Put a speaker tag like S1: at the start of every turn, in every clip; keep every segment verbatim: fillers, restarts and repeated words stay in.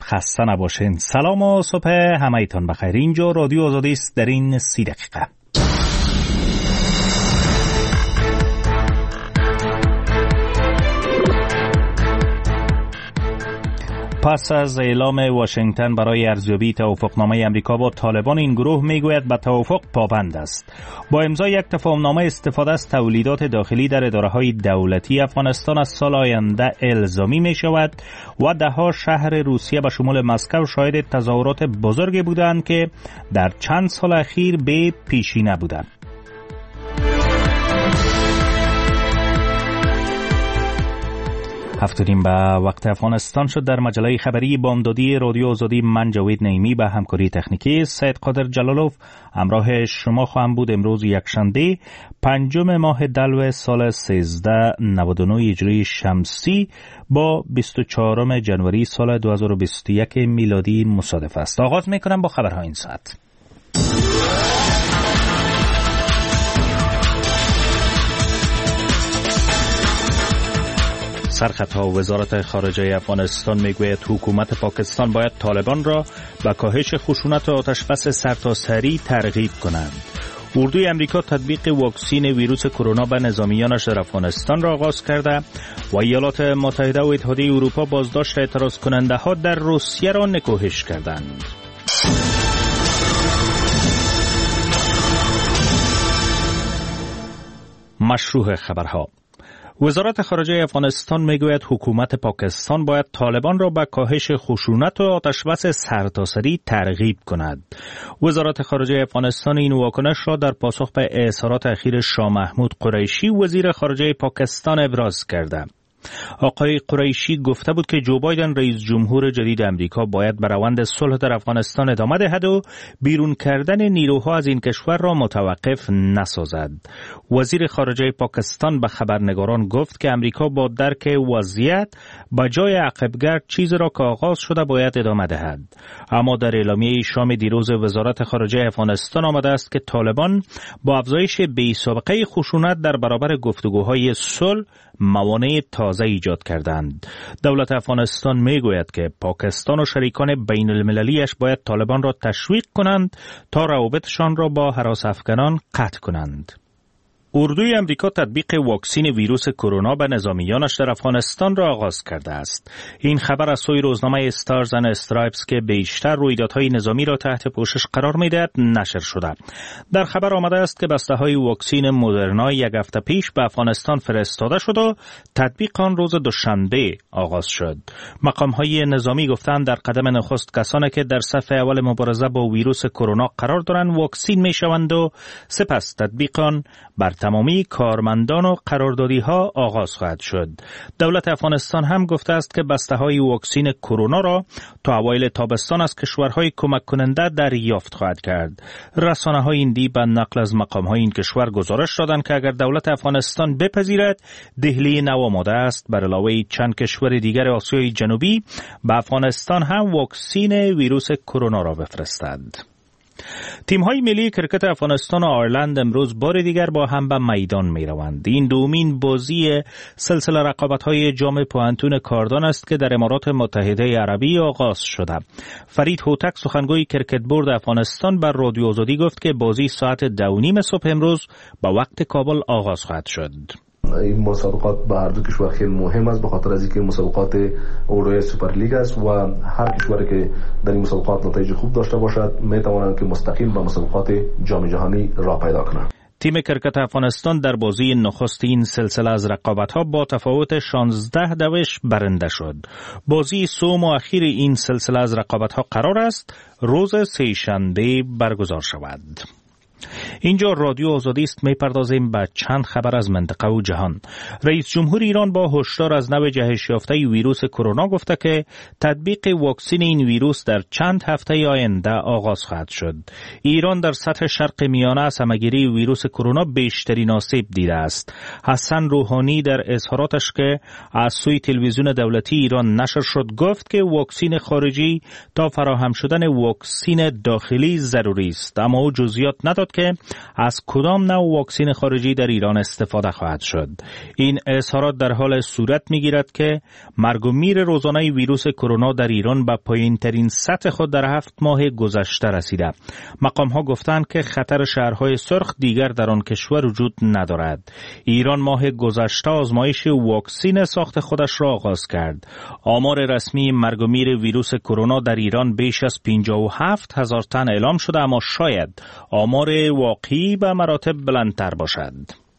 S1: خسته نباشین. سلام و صبح همه‌تان بخیر. اینجا رادیو آزادی است در این سی دقیقه. پس از اعلام واشنگتن برای ارزیابی توافقنامه امریکا با طالبان، این گروه میگوید به توافق پابند است. با امضای یک تفاهمنامه استفاده از تولیدات داخلی در اداره‌های دولتی افغانستان از سال آینده الزامی می شود و ده‌ها شهر روسیه به شمول مسکو شاهد تظاهرات بزرگی بودند که در چند سال اخیر به پیشی نبودند. هفتادیم به وقت افغانستان شد. در مجله خبری بامدادی رادیو آزادی من جاوید نعیمی به همکاری تکنیکی سید قادر جلالوف همراه شما خواهم بود. امروز یکشنبه پنجم ماه دلو سال سیزده نود و نه هجری شمسی با بیست و چهارم ژانویه سال دو هزار و بیست و یک میلادی مصادف است. آغاز میکنم با خبرهای این ساعت. سرخطها وزارت خارجه افغانستان میگوید حکومت پاکستان باید طالبان را به کاهش خشونت و آتشبس سرتاسری ترغیب کنند. اردوی امریکا تطبیق واکسین ویروس کرونا به نظامیانش در افغانستان را آغاز کرده و ایالات متحده و اتحادیه اروپا بازداشت اعتراض کننده ها در روسیه را نکوهش کردند. مشروع خبرها. وزارت خارجه افغانستان میگوید حکومت پاکستان باید طالبان را به کاهش خشونت و آتشبس سرتاسری ترغیب کند. وزارت خارجه افغانستان این واکنش را در پاسخ به اظهارات اخیر شاه محمود قریشی وزیر خارجه پاکستان ابراز کرده. آقای قریشی گفته بود که جو بایدن رئیس جمهور جدید امریکا باید به روند صلح در افغانستان ادامه دهد و بیرون کردن نیروها از این کشور را متوقف نسازد. وزیر خارجه پاکستان به خبرنگاران گفت که امریکا با درک وضعیت به جای عقبگرد چیزی را که آغاز شده باید ادامه دهد. اما در اعلامیه شام دیروز وزارت خارجه افغانستان آمده است که طالبان با افزایش بی‌سابقه خشونت در برابر گفتگوهای صلح موانع تازه ایجاد کردند. دولت افغانستان میگوید که پاکستان و شریکان بین المللیش باید طالبان را تشویق کنند تا روابطشان را با هراس افغانان قطع کنند. اردوی امریکا تطبیق واکسین ویروس کرونا به نظامیانش در افغانستان را آغاز کرده است. این خبر از سوی روزنامه استارز اند استرایپس که بیشتر رویدادهای نظامی را تحت پوشش قرار می‌دهد نشر شده. در خبر آمده است که بسته‌های واکسین مدرنا یک هفته پیش به افغانستان فرستاده شد و تطبیق آن روز دوشنبه آغاز شد. مقام‌های نظامی گفتند در قدم نخست کسانی که در صف اول مبارزه با ویروس کرونا قرار دارند واکسین می‌شوند و سپس تطبیق آن بر تمامی کارمندان و قراردادی ها آغاز خواهد شد. دولت افغانستان هم گفته است که بسته های واکسین کرونا را تا اوایل تابستان از کشورهای کمک کننده دریافت خواهد کرد. رسانه های هندی به نقل از مقام های این کشور گزارش دادند که اگر دولت افغانستان بپذیرد دهلی نو آماده است بر علاوه چند کشور دیگر آسیای جنوبی به افغانستان هم واکسین ویروس کرونا را بفرستد. تیم‌های ملی کرکت افغانستان و آیرلند امروز بار دیگر با هم به میدان می‌روند. این دومین بازی سلسله رقابت‌های جام پوهنتون کاردان است که در امارات متحده عربی آغاز شده. فرید هوتک سخنگوی کرکت بورد افغانستان بر رادیو آزادی گفت که بازی ساعت دو و نیم صبح امروز با وقت کابل آغاز خواهد شد.
S2: این مسابقات به هر دو کشور خیلی مهم است، به خاطر از اینکه مسابقات اروپای سوپر لیگ است و هر کشوری که در این مسابقات نتایج خوب داشته باشد میتوانند که مستقیم به مسابقات جام جهانی راه پیدا کنند.
S1: تیم کرکت افغانستان در بازی نخست این سلسله از رقابت‌ها با تفاوت شانزده دوش برنده شد. بازی سوم و اخیر این سلسله از رقابت‌ها قرار است روز سه‌شنبه برگزار شود. اینجا رادیو آزادی است. میپردازیم به چند خبر از منطقه و جهان. رئیس جمهور ایران با هشدار از نوع جهش یافته ویروس کرونا گفته که تطبیق واکسین این ویروس در چند هفته آینده آغاز خواهد شد. ایران در سطح شرق میانه از همه‌گیری ویروس کرونا بیشترین آسیب دیده است. حسن روحانی در اظهاراتش که از سوی تلویزیون دولتی ایران نشر شد گفت که واکسین خارجی تا فراهم شدن واکسین داخلی ضروری است، اما او جزئیات نداد داد که از کدام نوع واکسن خارجی در ایران استفاده خواهد شد. این اظهارات در حال صورت می‌گیرد که مرگ و میر روزانه ویروس کرونا در ایران به پایین‌ترین سطح خود در هفت ماه گذشته رسیده. مقام‌ها گفتند که خطر شهرهای سرخ دیگر در آن کشور وجود ندارد. ایران ماه گذشته آزمایش واکسن ساخت خودش را آغاز کرد. آمار رسمی مرگ و میر ویروس کرونا در ایران بیش از پنجاه و هفت هزار تن اعلام شده، اما شاید آمار واقعی به مراتب بلندتر باشد.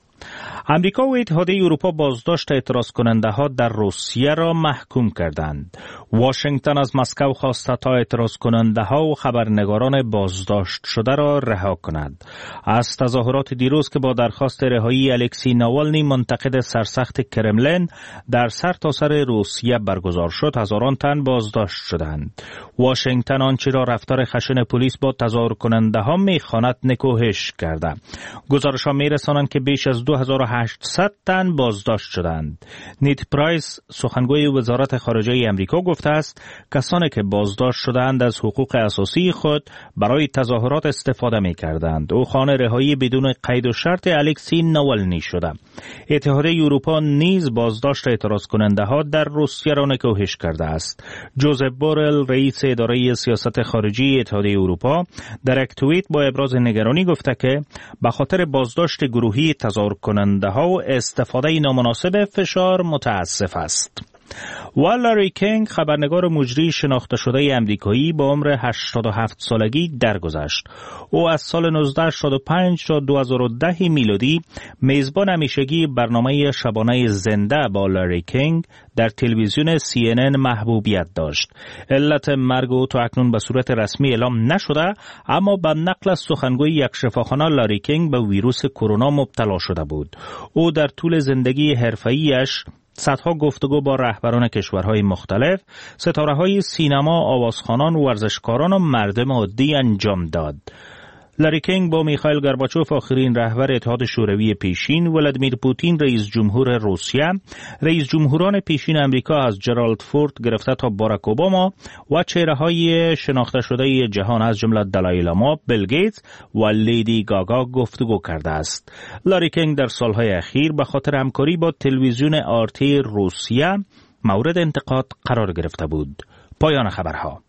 S1: امریکا و اتحادیه اروپا بازداشت اعتراض کننده ها در روسیه را محکوم کردند. واشنگتن از مسکو خواسته تا اعتراض کننده ها و خبرنگاران بازداشت شده را رها کند. از تظاهرات دیروز که با درخواست رهایی الکسی ناوالنی منتقد سرسخت کرملین در سرتاسر روسیه برگزار شد، هزاران تن بازداشت شدند. واشنگتن آنچه را رفتار خشن پلیس با تظاهر کننده ها میخواند نکوهش کرده. گزارش ها میرسانند که بیش از دو هزار و هشتصد تن بازداشت شدند. نیت پرایس سخنگوی وزارت خارجه امریکا گفته است کسانی که بازداشت شدند از حقوق اساسی خود برای تظاهرات استفاده می کردند. او خواهان رهایی بدون قید و شرط الکسی ناوالنی شده. اتحادیه اروپا نیز بازداشت اعتراض کننده ها در روسیه را نکوهش کرده است. جوزف بورل رئیس اداره سیاست خارجی اتحادیه اروپا در یک توییت با ابراز نگرانی گفته که به خاطر بازداشت گروهی تظاهر کننده ها و استفاده نامناسب فشار متاسف است. و لاری کینگ خبرنگار مجری شناخته شده امریکایی با عمر هشتاد و هفت سالگی درگذشت. او از سال نوزده هشتاد و پنج تا دو هزار و ده میلادی میزبان همیشگی برنامه شبانه زنده با لاری کینگ در تلویزیون سی ان ان محبوبیت داشت. علت مرگ او تا اکنون به صورت رسمی اعلام نشده، اما به نقل از سخنگوی یک شفاخانه لاری کینگ به ویروس کرونا مبتلا شده بود. او در طول زندگی حرفه‌ایش صدها گفتگو با رهبران کشورهای مختلف، ستاره‌های سینما، آوازخوانان، ورزشکاران و مردم عادی انجام داد. لاری کینگ با میخائیل گورباچوف آخرین رهبر اتحاد شوروی پیشین، ولادیمیر پوتین رئیس جمهور روسیه، رئیس جمهوران پیشین امریکا از جرالد فورد گرفته تا باراک اوباما و چهره‌های شناخته شده جهان از جمله دالای لاما، بیل گیتس و لیدی گاگا گفتگو کرده است. لاری کینگ در سالهای اخیر به خاطر همکاری با تلویزیون آرتی روسیه مورد انتقاد قرار گرفته بود. پایان خبرها.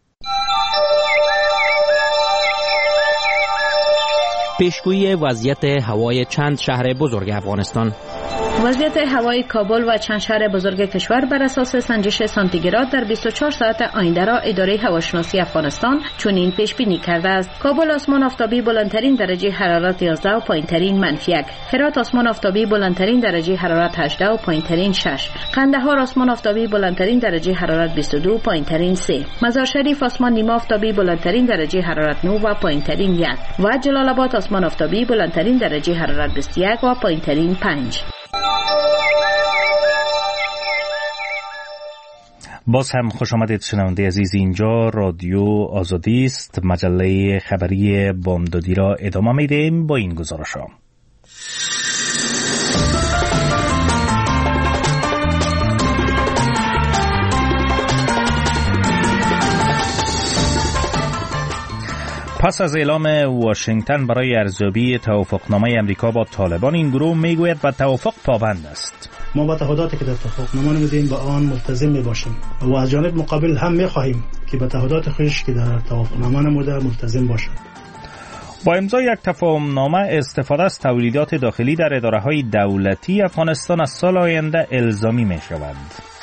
S3: پیشگویی وضعیت هوای چند شهر بزرگ افغانستان.
S4: وضعیت هوای کابل و چند شهر بزرگ کشور بر اساس سنجش سانتیگراد در بیست و چهار ساعت آینده را اداره هواشناسی افغانستان چنین پیش بینی کرده است. کابل آسمان آفتابی بلندترین درجه حرارت یازده و پایینترین منفی یک. هرات آسمان آفتابی بلندترین درجه حرارت هجده و پایینترین شش. قندهار آسمان آفتابی بلندترین درجه حرارت بیست و دو و پایینترین سه. مزار شریف آسمان نیمه آفتابی بلندترین درجه حرارت نه و پایینترین یک. و جلال آباد آسمان آفتابی بلندترین درجه حرارت بیست و یک و پایینترین پنج.
S1: باز هم خوش آمدید شنونده عزیز، اینجا رادیو آزادی است. مجله خبری بامدادی را ادامه میدیم با این گزارش ها. پس از اعلام واشنگتن برای ارزیابی توافقنامه امریکا با طالبان، این گروه میگوید به توافق پابند است.
S5: ما با تعهداتی که در توافقنامه نمودیم به آن ملتزم میباشیم و از جانب مقابل هم میخواهیم که به تعهدات خودش که در توافقنامه نموده ملتزم باشد.
S1: با امضای یک تفاهمنامه استفاده از تولیدات داخلی در اداره‌های دولتی افغانستان از سال آینده الزامی می شود.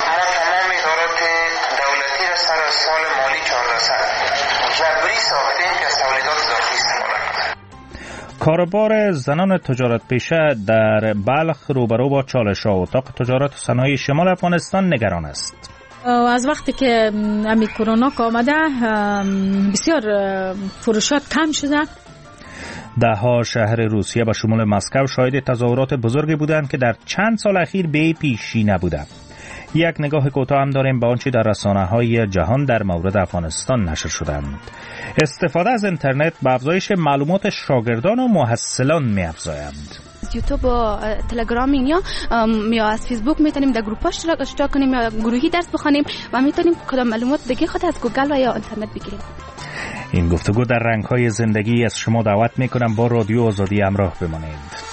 S1: کاروبار زنان تجارت پیشه در بلخ روبرو با چالش‌ها. اتاق تجارت و صنایع شمال افغانستان نگران است.
S6: از وقتی که امی کرونا که آمده بسیار فروشات کم شده.
S1: ده ها شهر روسیه به شمول مسکو شاهد تظاهرات بزرگی بودند که در چند سال اخیر به پیشی نبوده. یک نگاه کوتاه هم داریم به آنچه در رسانه‌های جهان در مورد افغانستان نشر شدند. استفاده از اینترنت به افزایش معلومات شاگردان و محصلان می‌افزاید.
S7: یوتیوب و تلگرام اینیا یا از فیسبوک میتونیم در گروپ اشتراک کنیم یا گروهی درس بخونیم و میتونیم کدام معلومات دیگه خود از گوگل و یا اینترنت بگیریم.
S1: این گفتگو در رنگ‌های زندگی از شما دعوت می‌کنم با رادیو آزادی همراه بمانید.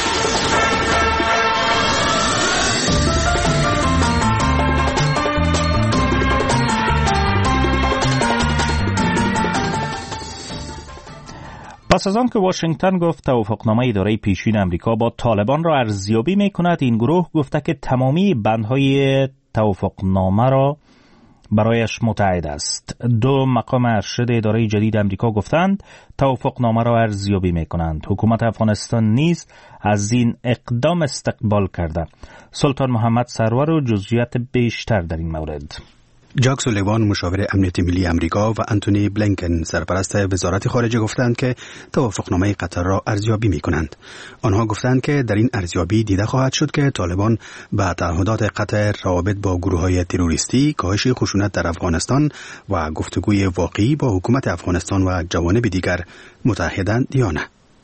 S1: پس از آن که واشنگتن گفت توافقنامه اداره پیشین امریکا با طالبان را ارزیابی می‌کند، این گروه گفته که تمامی بندهای توافقنامه را برایش متعهد است. دو مقام ارشد اداره جدید امریکا گفتند توافقنامه را ارزیابی می‌کنند. حکومت افغانستان نیز از این اقدام استقبال کرده. سلطان محمد سرور و جزئیات بیشتر در این مورد.
S8: جاک سولیوان مشاور امنیت ملی امریکا و انتونی بلینکن سرپرست وزارت خارجه گفتند که توافقنامه قطر را ارزیابی می کنند. آنها گفتند که در این ارزیابی دیده خواهد شد که طالبان به تعهدات قطر روابط با گروه‌های تروریستی، کاهش خشونت در افغانستان و گفتگوی واقعی با حکومت افغانستان و جوانب دیگر متعهدند یا نه.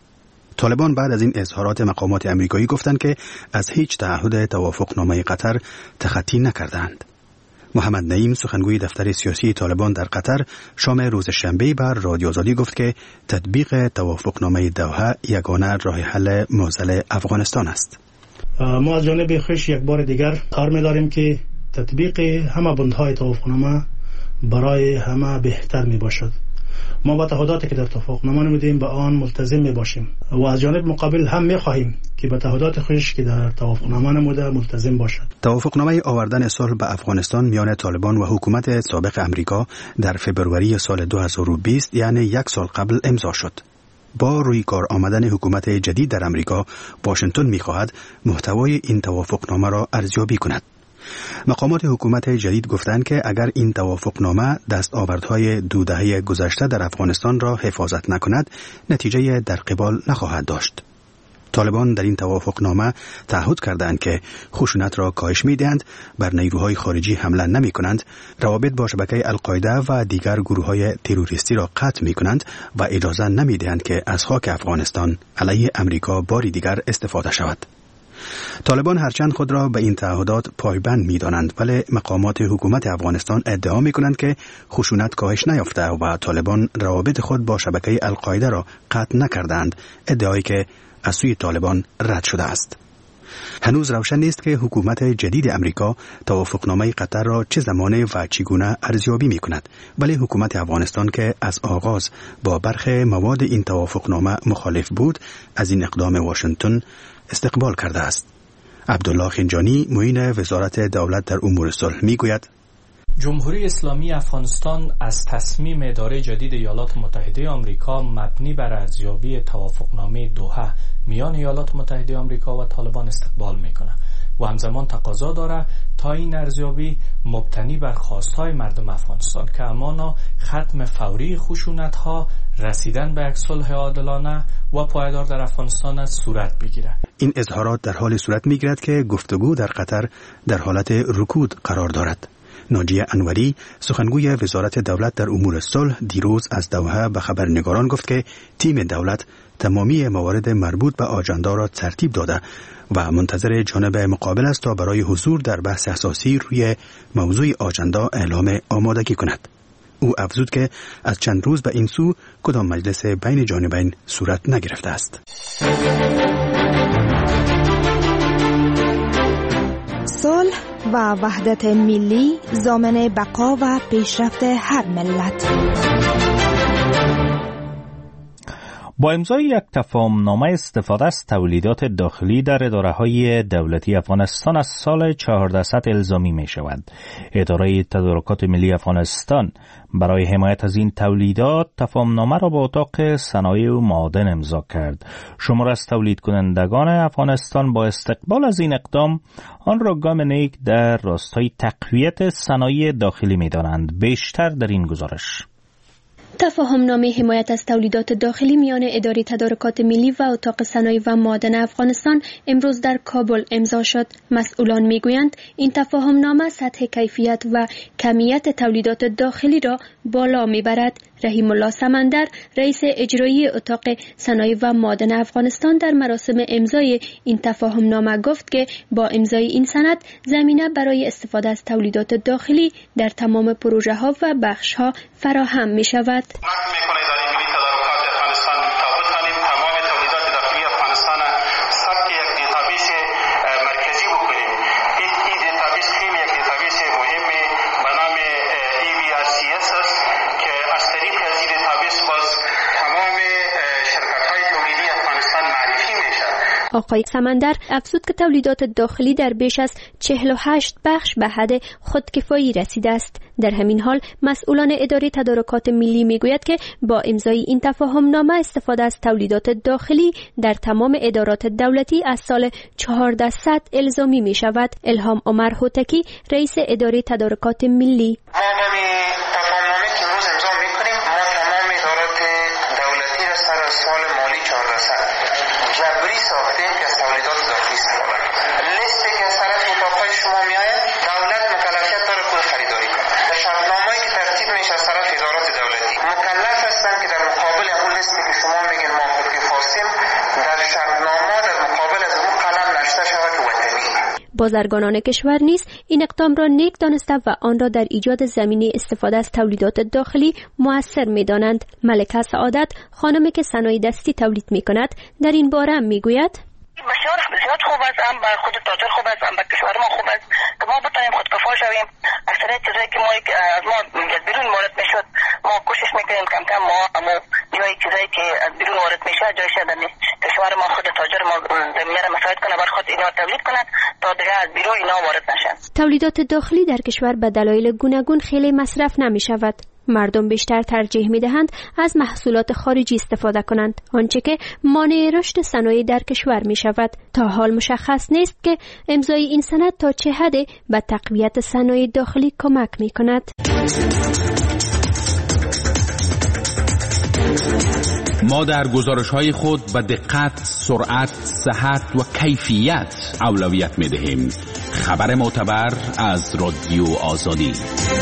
S8: طالبان بعد از این اظهارات مقامات امریکایی گفتند که از هیچ تعهد توافقنامه قطر تخطی نکردند. محمد نعیم سخنگوی دفتر سیاسی طالبان در قطر شام روز شنبه بر رادیو آزادی گفت که تطبیق توافقنامه دوحه یگانه راه حل معضل افغانستان است.
S5: ما از جانب خویش یک بار دیگر کار می‌داریم که تطبیق همه بندهای توافقنامه برای همه بهتر میباشد. ما با تعهداتی که در توافقنامه نمودیم به آن ملتزم میباشیم و از جانب مقابل هم میخواهیم که به تعهدات خودش که در توافقنامه نموده ملتزم باشد.
S8: توافقنامه آوردن صلح به افغانستان میان طالبان و حکومت سابق امریکا در فبروری سال دو هزار و بیست یعنی یک سال قبل امضا شد. با روی کار آمدن حکومت جدید در امریکا، واشنگتن میخواهد محتوای این توافقنامه را ارزیابی کند. مقامات حکومت جدید گفتند که اگر این توافقنامه دستاوردهای دو دهه گذشته در افغانستان را حفاظت نکند، نتیجه در قبال نخواهد داشت. طالبان در این توافقنامه تعهد کردند که خشونت را کاهش می‌دهند، بر نیروهای خارجی حمله نمی‌کنند، روابط با شبکه القاعده و دیگر گروه‌های تروریستی را قطع می‌کنند و اجازه نمی‌دهند که از خاک افغانستان علیه امریکا باری دیگر استفاده شود. طالبان هرچند خود را به این تعهدات پایبند می‌دانند، ولی مقامات حکومت افغانستان ادعا می‌کنند که خشونت کاهش نیافته و طالبان روابط خود با شبکه القاعده را قطع نکردند، ادعایی که از سوی طالبان رد شده است. هنوز روشن نیست که حکومت جدید امریکا توافقنامه قطر را چه زمانه و چگونه ارزیابی می‌کند، ولی حکومت افغانستان که از آغاز با برخی مواد این توافقنامه مخالف بود، از این اقدام واشنگتن استقبال کرده است. عبدالله خنجانی معین وزارت دولت در امور صلح میگوید
S9: جمهوری اسلامی افغانستان از تصمیم اداره جدید ایالات متحده آمریکا مبنی بر ارزیابی توافقنامه دوحه میان ایالات متحده آمریکا و طالبان استقبال میکنه و همزمان تقاضا داره تا این ارزیابی مبتنی بر خواستهای مردم افغانستان که همانا ختم فوری خشونت‌ها، رسیدن به یک صلح عادلانه و پایدار در افغانستان از صورت بگیره.
S8: این اظهارات در حال صورت میگیرد که گفتگو در قطر در حالت رکود قرار دارد. ناجیه انوری سخنگوی وزارت دولت در امور صلح دیروز از دوحه به خبرنگاران گفت که تیم دولت تمامی موارد مربوط به آجندا را ترتیب داده و منتظر جانب مقابل است تا برای حضور در بحث اساسی روی موضوع آجندا اعلام آمادگی کند. او افزود که از چند روز به این سو کدام مجلس بین جانبین صورت نگرفته است.
S10: صلح و وحدت ملی ضامن بقا و پیشرفت هر ملت.
S1: با امضای یک تفاهمنامه استفاده از تولیدات داخلی در اداره‌های دولتی افغانستان از سال چهاردهصد الزامی می شود. اداره تدارکات ملی افغانستان برای حمایت از این تولیدات تفاهمنامه را با اتاق صنایع و معادن امضا کرد. شمار از تولید کنندگان افغانستان با استقبال از این اقدام آن را گام نیک در راستای تقویت صنایع داخلی می دانند. بیشتر در این گزارش.
S11: تفاهمنامه حمایت از تولیدات داخلی میان اداره تدارکات ملی و اتاق صنایع و معادن افغانستان امروز در کابل امضا شد. مسئولان میگویند این تفاهمنامه سطح کیفیت و کمیت تولیدات داخلی را بالا میبرد. رحیم الله سمندر رئیس اجرایی اتاق صنایع و معادن افغانستان در مراسم امضای این تفاهمنامه گفت که با امضای این سند زمینه برای استفاده از تولیدات داخلی در تمام پروژه ها و بخش ها فراهم می شود. آقای سمندر افزود که تولیدات داخلی در بیش از چهل و هشت بخش به حد خودکفایی رسیده است. در همین حال مسئولان اداره تدارکات ملی میگوید که با امضای این تفاهم نامه استفاده از تولیدات داخلی در تمام ادارات دولتی از سال چهاردهصد الزامی می شود. الهام عمر هوتکی رئیس اداره تدارکات ملی: بازرگانان کشور نیز این اقدام را نیک دانسته و آن را در ایجاد زمینه استفاده از تولیدات داخلی مؤثر می‌دانند. ملکه سعادت، خانمی که صنایع دستی تولید می‌کند، در این باره هم می‌گوید:
S12: بسیار بسیار خوب است، هم بر خود تاجر خوب است، هم بر کشور ما خوب است که ما بتانیم خودکفا شویم. اکثریت چیزایی که ما از ما از بیرون وارد میشد ما کوشش میکنیم کم کم ما اما جایی چیزایی که از بیرون وارد میشه جایش در کشور ما خود تاجر ما زمینه را مساعد کنه بر خود اینا تولید کنند تا دیگه از بیرون اینا وارد نشن.
S11: تولیدات داخلی در کشور به دلایل گوناگون خیلی مصرف نمی شود. مردم بیشتر ترجیح می دهند از محصولات خارجی استفاده کنند، آنچه که مانع رشد صنایع در کشور می شود. تا حال مشخص نیست که امضای این سند تا چه حد به تقویت صنایع داخلی کمک می کند.
S13: ما در گزارش‌های خود به دقت، سرعت، صحت و کیفیت اولویت می دهیم. خبر معتبر از رادیو آزادی.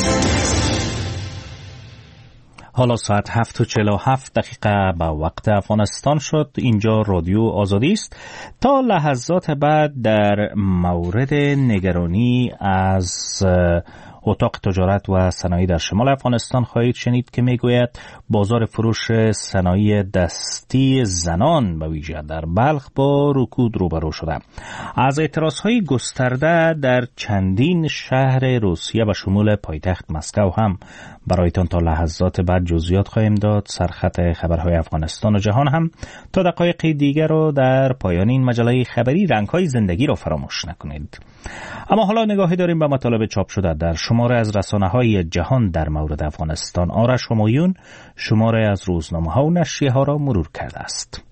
S1: حالا ساعت هفت و چهل و هفت دقیقه به وقت افغانستان شد. اینجا رادیو آزادی است. تا لحظات بعد در مورد نگرانی از اتاق تجارت و صنایع در شمال افغانستان خواهید شنید که میگوید بازار فروش صنایع دستی زنان به ویژه در بلخ با رکود روبرو شده. از اعتراضهای گسترده در چندین شهر روسیه و شمول پایتخت مسکو هم برایتان تا لحظات بعد جزئیات خواهیم داد. سرخط خبرهای افغانستان و جهان هم تا دقایق دیگر رو در پایان این مجله خبری رنگ‌های زندگی رو فراموش نکنید. اما حالا نگاهی داریم به مطالب چاپ شده در شماره از رسانه‌های جهان در مورد افغانستان. آرش همایون شماره از روزنامه‌ها و نشریه‌ها را مرور کرده است.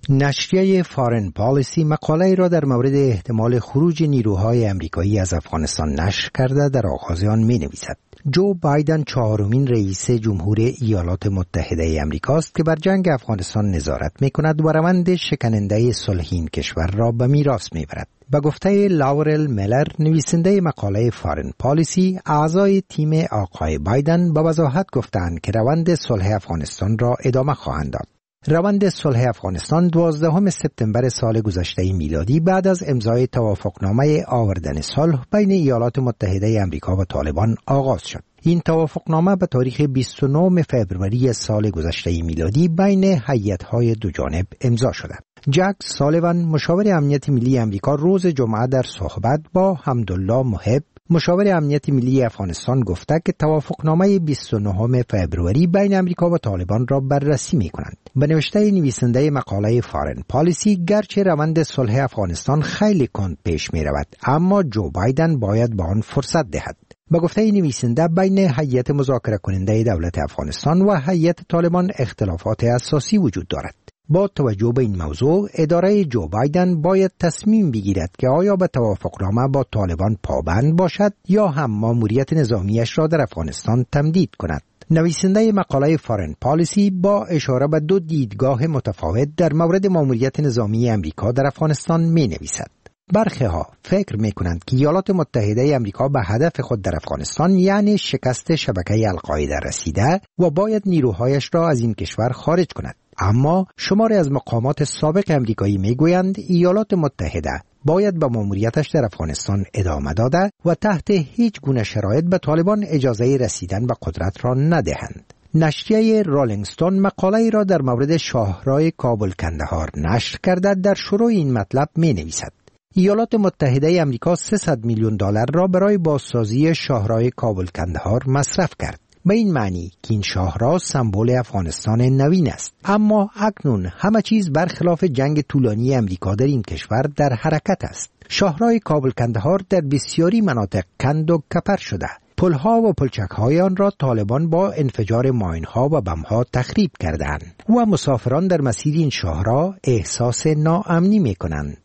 S14: نشریه فارن پالیسی مقاله را در مورد احتمال خروج نیروهای امریکایی از افغانستان نشر کرده در آغاز آن می‌نویسد: جو بایدن چهارمین رئیس جمهور ایالات متحده امریکاست که بر جنگ افغانستان نظارت می‌کند و روند شکننده صلح این کشور را به میراث می‌برد. با گفته لاورل میلر، نویسنده مقاله فارن پالیسی، اعضای تیم آقای بایدن با وضاحت گفتند که روند صلح افغانستان را ادامه خواهند داد. روند صلح افغانستان دوازدهم سپتامبر سال گذشته میلادی بعد از امضای توافقنامه آوردن صلح بین ایالات متحده آمریکا و طالبان آغاز شد. این توافقنامه به تاریخ بیست و نهم فوریه سال گذشته میلادی بین هیئت‌های دو جانب امضا شده. جک سالیوان، مشاور امنیت ملی آمریکا، روز جمعه در صحبت با حمدالله محب، مشاور امنیت ملی افغانستان، گفته که توافقنامه بیست و نهم فوریه بین آمریکا و طالبان را بررسی می‌کنند. به نوشته نویسنده مقاله فارن پالیسی، گرچه روند صلح افغانستان خیلی کند پیش می‌رود، اما جو بایدن باید به آن فرصت دهد. با گفته نویسنده، بین هیئت مذاکره کننده دولت افغانستان و هیئت طالبان اختلافات اساسی وجود دارد. با توجه به این موضوع، اداره جو بایدن باید تصمیم بگیرد که آیا به توافقنامه با طالبان پابند باشد یا هم ماموریت نظامیش را در افغانستان تمدید کند. نویسنده مقاله فارن پالیسی با اشاره به دو دیدگاه متفاوت در مورد ماموریت نظامی امریکا در افغانستان می نویسد. برخی ها فکر می کنند که ایالات متحده امریکا به هدف خود در افغانستان یعنی شکست شبکه القاعده رسیده و باید نیروهایش را از این کشور خارج کند. اما شماری از مقامات سابق امریکایی می گویند ایالات متحده باید به ماموریتش در افغانستان ادامه داده و تحت هیچ گونه شرایط به طالبان اجازه رسیدن به قدرت را ندهند. نشریه رولینگ استون مقاله را در مورد شاهراه کابل کندهار نشر کرده. در شروع این مطلب می نویسد ایالات متحده آمریکا سیصد میلیون دلار را برای بازسازی شاهراه کابل کندهار مصرف کرد. به این معنی که این شاهراه سمبل افغانستان نوین است. اما اکنون همه چیز برخلاف جنگ طولانی آمریکا در این کشور در حرکت است. شاهراه کابل کندهار در بسیاری مناطق کند و کپر شده. پلها و پلچک‌های آن را طالبان با انفجار ماین‌ها و بم‌ها تخریب کردند و مسافران در مسیر این شاهراه احساس ناامنی می‌کنند.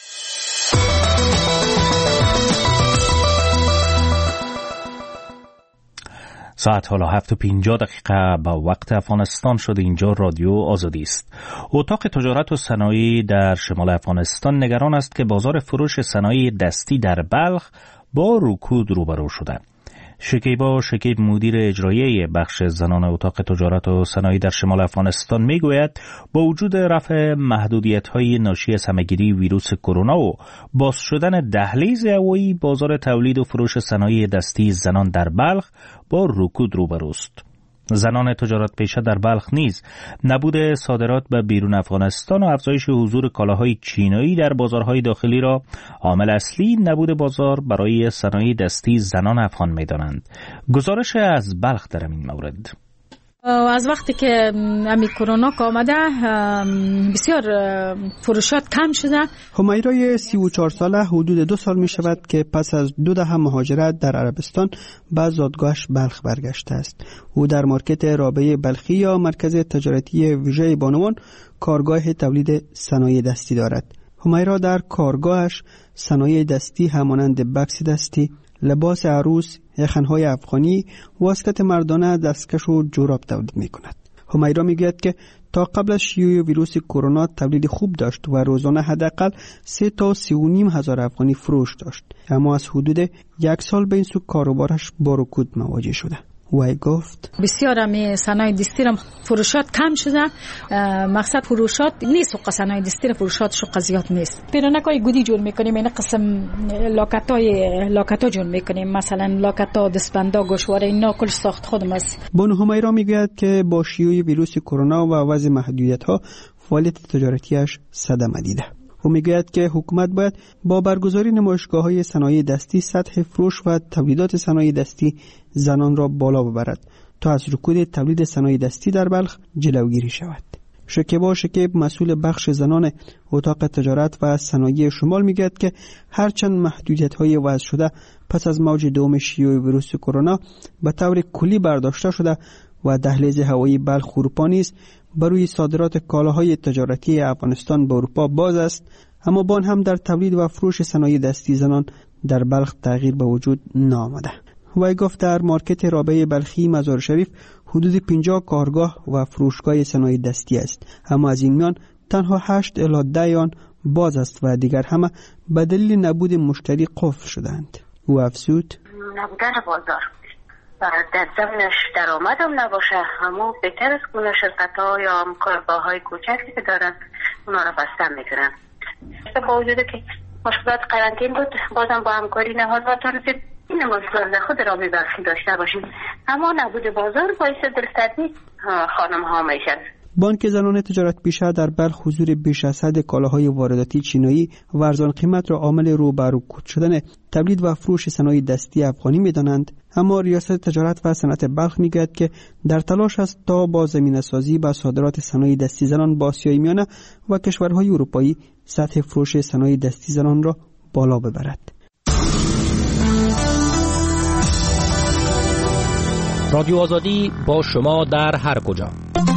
S1: ساعت حالا هفت و پنجاه دقیقه با وقت افغانستان شده. اینجا رادیو آزادی است. اتاق تجارت و صنایع در شمال افغانستان نگران است که بازار فروش صنایع دستی در بلخ با رکود روبرو شده. شکیبا شکیب مدیر اجرایی بخش زنان اتاق تجارت و صنایع در شمال افغانستان میگوید با وجود رفع محدودیت‌های ناشی از همه‌گیری ویروس کرونا و باز شدن دهلیز هوایی، بازار تولید و فروش صنایع دستی زنان در بلخ با رکود روبروست. زنان تجارت پیشه در بلخ نیز نبود صادرات به بیرون افغانستان و افزایش حضور کالاهای چینایی در بازارهای داخلی را عامل اصلی نبود بازار برای صنایع دستی زنان افغان می‌دانند. گزارش از بلخ در این مورد.
S6: از وقتی که امی کرونا آمده بسیار فروشات کم شده.
S15: همیرای سی و چهار ساله حدود دو سال می شود که پس از دو دهه مهاجرت در عربستان به زادگاهش بلخ برگشته است. او در مارکت رابعه بلخی یا مرکز تجارتی ویژه بانوان کارگاه تولید صنایع دستی دارد. همیرا در کارگاهش صنایع دستی همانند بکس دستی، لباس عروس، یخن‌های افغانی، واسکت مردانه، دستکش و جوراب تولید می‌کند. همیرا میگوید که تا قبل از شیوع ویروس کرونا تولید خوب داشت و روزانه حداقل سه تا سی و نیم هزار افغانی فروش داشت، اما از حدود یک سال به این سو کاروبارش با رکود مواجه شده. وی گفت
S6: بسیار همی صنایع دستی را فروشات کم شده. مقصد فروشات نیست و صنایع دستی را فروشاتش قضیات نیست. پیرانکای گودی جور میکنیم، این قسم لاکتای لاکتا جور میکنیم، مثلا لاکتا، دستبندا، گوشواره، اینا کلش ساخت خودم است.
S15: بانو همیرا میگوید که با شیوع ویروس کرونا و وضع محدودیت ها فعالیت تجارتیش صدمه دیده. او میگوید که حکومت باید با برگزاری نمایشگاه‌های صنایع دستی سطح فروش و تولیدات صنایع دستی زنان را بالا ببرد تا از رکود تولید صنایع دستی در بلخ جلوگیری شود. شکیبا شکیب مسئول بخش زنان اتاق تجارت و صنایع شمال میگوید که هرچند محدودیت‌های وضع شده پس از موج دوم شیوع ویروس کرونا به طور کلی برداشته شده و دهلیز هوایی بلخ اروپا نیز بروی صادرات کالاهای تجارتی افغانستان به اروپا باز است، اما بان هم در تولید و فروش صنایع دستی زنان در بلخ تغییر به وجود نآمده. وی گفت در مارکت رابعه بلخی مزار شریف حدود پنجاه کارگاه و فروشگاه صنایع دستی است، اما از این میان تنها هشت الی ده آن باز است و دیگر همه به دلیل نبود مشتری قفل شدند. او افزود
S12: نبودن بازار در زمینش درآمد هم نباشه، اما بهتر از که شرکت ها یا کارگاه های کوچکی که دارن اونا را بستن میکنن. با وجود که مشکلات قرنطین بود، بازم با همکاری نهاد و تانسید این مشکلات خود را ببخشی داشته باشیم، اما نبود بازار باعث دلسردی خانم ها میشن.
S15: بانک زنان تجارت پیشه در بلخ حضور بیش از حد کالاهای وارداتی چینایی و ارزان قیمت را عامل رو بر رکود شدن تولید و فروش صنایع دستی افغانی می‌دانند، اما ریاست تجارت و صنعت بلخ میگوید که در تلاش است تا با زمینه‌سازی و صادرات صنایع دستی زنان با آسیای میانه و کشورهای اروپایی سطح فروش صنایع دستی زنان را بالا ببرد.
S3: رادیو آزادی با شما در هر کجا.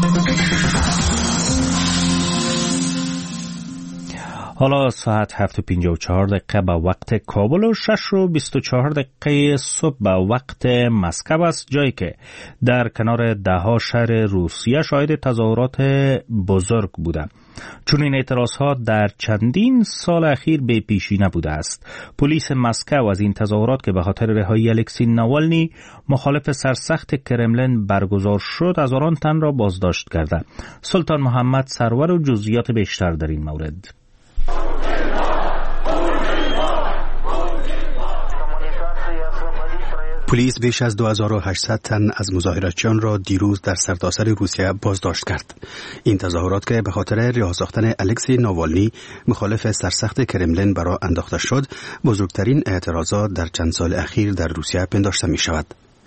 S1: حالا ساعت هفت و پنجاه و چهار دقیقه به وقت کابل و شش و بیست و چهار دقیقه صبح به وقت مسکو است، جایی که در کنار دهها شهر روسیه شاهد تظاهرات بزرگ بوده. چون این اعتراضها در چندین سال اخیر به پیشی نبوده است. پلیس مسکو از این تظاهرات که به خاطر رهایی الکسی ناوالنی مخالف سرسخت کرملین برگزار شد از آن تن را بازداشت کرده. سلطان محمد سرور و جزئیات بیشتر در این مورد.
S8: پلیس بیش از دو هزار و هشتصد تن از مظاهراتچیان را دیروز در سرتاسر روسیه بازداشت کرد. این تظاهرات که به خاطر رها ساختن الکسی ناوالنی مخالف سرسخت کرملین برای انداخته شد، بزرگترین اعتراضات در چند سال اخیر در روسیه پنداشته می شود.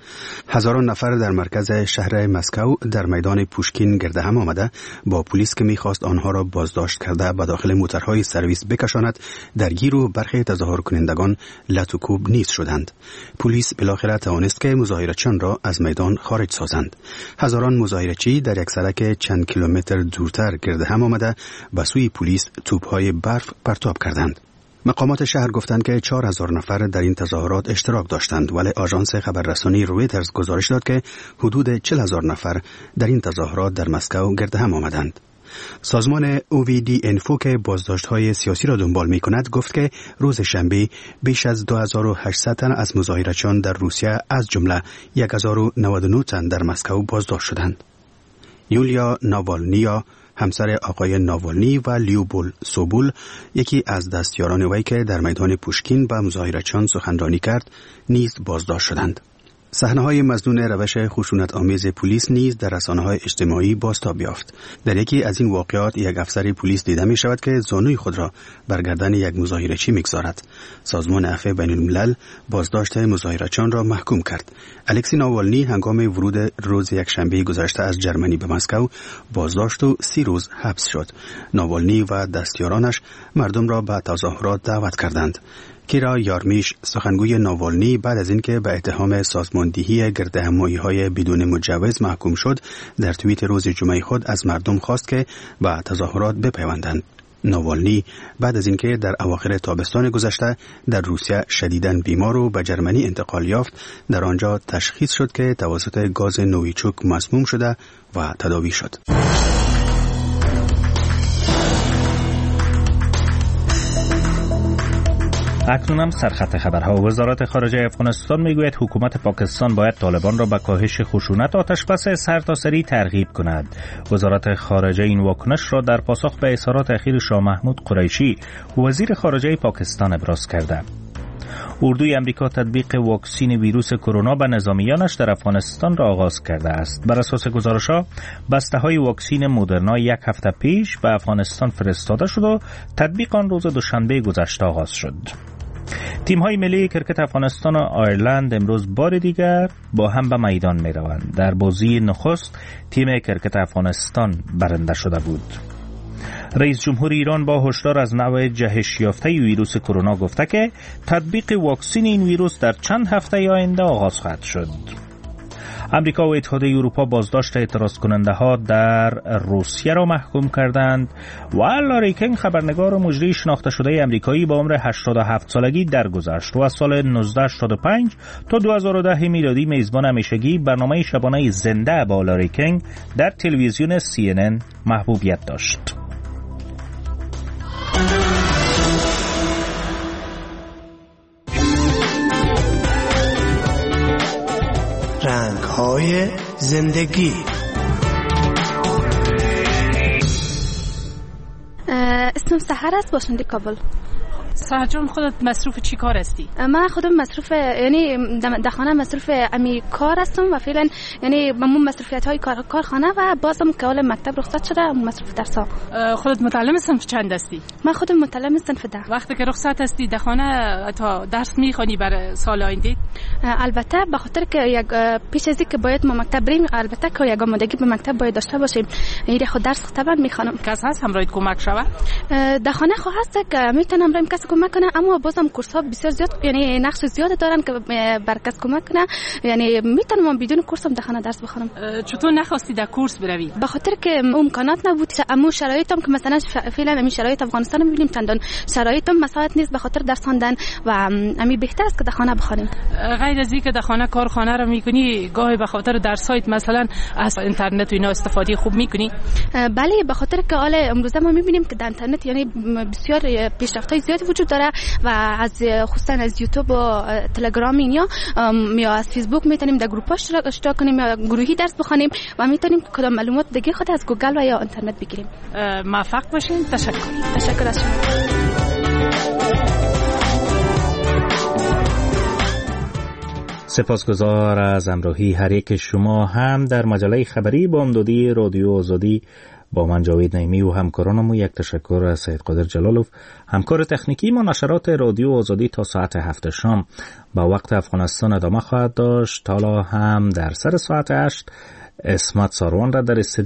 S8: هزاران نفر در مرکز شهر مسکو در میدان پوشکین گرد هم آمده با پلیس که می‌خواست آنها را بازداشت کرده به داخل موترهای سرویس بکشاند درگیر و برخی تظاهر کنندگان لط و کوب نیز شدند. پلیس بالاخره توانست که مظاهرچیان را از میدان خارج سازند. هزاران مظاهرچی در یک سرک چند کیلومتر دورتر گرد هم آمده به سوی پلیس توپ‌های برف پرتاب کردند. مقامات شهر گفتند که چهار هزار نفر در این تظاهرات اشتراک داشتند، ولی آژانس خبررسانی رویترز گزارش داد که حدود چهل هزار نفر در این تظاهرات در مسکو گرد هم آمدند. سازمان او وی دی انفو که بازداشت‌های سیاسی را دنبال می‌کند گفت که روز شنبه بیش از دو هزار و هشتصد تن از مظاهرچیان در روسیه از جمله هزار و نود و نه تن در مسکو بازداشت شدند. یولیا ناوالنیا همسر آقای ناوالنی و لیوبول سوبول، یکی از دستیاران وی که در میدان پوشکین با مظاهرچیان سخنرانی کرد، نیز بازداشت شدند. صحنه‌های مظنون روش خشونت آمیز پلیس نیز در رسانه‌های اجتماعی بازتاب یافت. در یکی از این واقعات یک افسر پلیس دیده می شود که زانوی خود را بر گردن یک مظاهرچی می‌گذارد. سازمان عفو بین‌الملل بازداشت مظاهرچیان را محکوم کرد. الکسی ناوالنی هنگام ورود روز یکشنبه گذشته از جرمنی به مسکو بازداشت و سی روز حبس شد. ناوالنی و دستیارانش مردم را به تظاهرات دعوت کردند. کیرا یارمیش، سخنگوی ناوالنی، بعد از اینکه به اتهام سازماندهی گردهمایی‌های بدون مجوز محکوم شد، در توییت روز جمعه خود از مردم خواست که به تظاهرات بپیوندند. ناوالنی بعد از اینکه در اواخر تابستان گذشته در روسیه شدیداً بیمار و به جرمنی انتقال یافت، در آنجا تشخیص شد که توسط گاز نویچوک مسموم شده و تداوی شد.
S1: اکنون هم سرخط خبرها. وزارت خارجه افغانستان میگوید حکومت پاکستان باید طالبان را به کاهش خشونت آتشبس سرتاسری ترغیب کند. وزارت خارجه این واکنش را در پاسخ به اظهارات اخیر شاه محمود قریشی، وزیر خارجه پاکستان، ابراز کرده. اردوی امریکا تطبیق واکسین ویروس کرونا به نظامیانش در افغانستان را آغاز کرده است. بر اساس گزارش‌ها بسته‌های واکسین مدرنا یک هفته پیش به افغانستان فرستاده شد و تطبیق آن روز دوشنبه گذشته آغاز شد. تیم‌های ملی کرکت افغانستان و آیرلند امروز بار دیگر با هم به میدان می‌روند. در بازی نخست تیم کرکت افغانستان برنده شده بود. رئیس جمهور ایران با هشدار از نوع جهش یافته ویروس کرونا گفته که تطبیق واکسین این ویروس در چند هفته آینده آغاز خواهد شد. امریکا و اتحادیه اروپا بازداشت اعتراض کننده ها در روسیه را محکوم کردند و لاری کینگ، خبرنگار و مجری شناخته شده امریکایی با عمر هشتاد و هفت سالگی درگذشت و از سال نوزده هشتاد و پنج تا دو هزار و ده میلادی میزبان همیشگی برنامه شبانه زنده با لاری کینگ در تلویزیون سی ان ان محبوبیت داشت.
S16: رنگ‌های زندگی.
S7: اسمم سحر است، باشنده کابل.
S17: سحر جان، خودت مصروف چی کار هستی؟
S7: من خودم مصروف، یعنی در خانه مصروف امی کار هستم و فعلا یعنی من مصروفیت های کار کارخانه و بازم که حال مکتب رخصت شده مصروف درس ها.
S17: خودت متعلم صنف چند هستی؟
S7: من خودم متعلم صنف ده.
S17: وقتی که رخصت هستی در خانه تا درس میخونی برای سال آینده؟
S7: البته به خاطر که یک پیش از اینکه باید ما مکتب بریم، البته که یک آمادگی به مکتب باید داشته باشیم. یعنی خود درس طبعا میخوانم.
S17: کس هست همراهت کمک شود؟
S7: در خانه خو هست که میتونم رایم کس کمک کنه، اما بازم کورس ها بسیار زیاد، یعنی نقش زیاد دارن که بر کس کمک کنه. یعنی میتونم بدون کورس هم در خانه درس بخونم.
S17: چطور نخواستی در کورس بروی؟
S7: به خاطر که امکانات نبود. اما شرایطم که مثلا فعلا همین شرایط افغانستان میبینیم چندان شرایطم مساعد نیست به خاطر درس خواندن و همین بهتر است که در خانه بخونیم.
S17: غیر از اینکه در خانه کارخانه رو میکنی، گاهی به خاطر درسایت مثلا از اینترنت و اینا استفاده خوب میکنی؟
S7: بله، به خاطر که حالا امروزه ما میبینیم که در اینترنت یعنی بسیار پیشرفت‌های زیادی وجود داره و از خصوصا از یوتیوب و تلگرام یا یا از فیسبوک میتونیم در گروه اشتراک اشتراک کنیم یا گروهی درس بخونیم و میتونیم کدام معلومات دیگه خود از گوگل و یا اینترنت بگیریم.
S17: موفق باشین. تشکر.
S7: تشکر از شما.
S1: سپاسگزار از همراهی هر یک شما هم در مجله خبری بامدادی رادیو آزادی. با من جاوید نعیمی و همکارانم یک تشکر از سید قادر جلالوف، همکار تکنیکی ما. نشرات رادیو آزادی تا ساعت هفت شام با وقت افغانستان ادامه خواهد داشت. حالا هم در سر ساعت هشت اسمت ساروان را در